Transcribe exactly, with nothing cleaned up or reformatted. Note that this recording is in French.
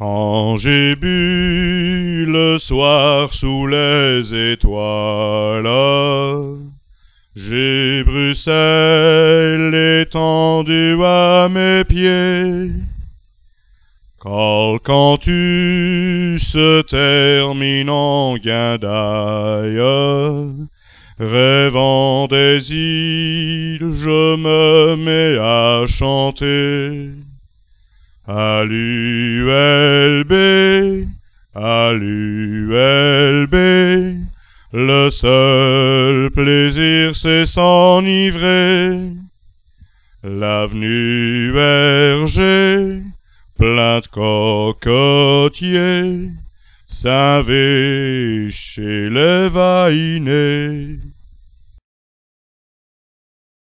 Quand j'ai bu le soir sous les étoiles, j'ai Bruxelles étendue à mes pieds. Quand le cantus se termine en guindaille, rêvant des îles, je me mets à chanter. À l'U L B, à l'U L B, le seul plaisir c'est s'enivrer. L'avenue Berger, plein de cocotiers, Saint-Vé chez les Vainés.